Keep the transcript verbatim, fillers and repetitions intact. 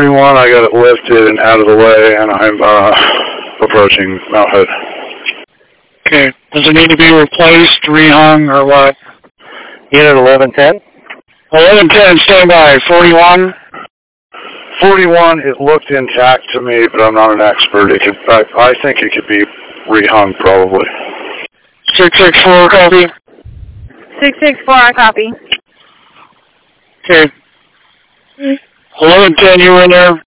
forty-one, I got it lifted and out of the way, and I'm uh, approaching Mount Hood. Okay. Does it need to be replaced, rehung, or what? Unit eleven ten? eleven ten, stand by. forty-one? forty-one, it looked intact to me, but I'm not an expert. It could, I, I think it could be rehung, probably. six six four, copy. six six four, I copy. Okay. eleven ten, you were in there?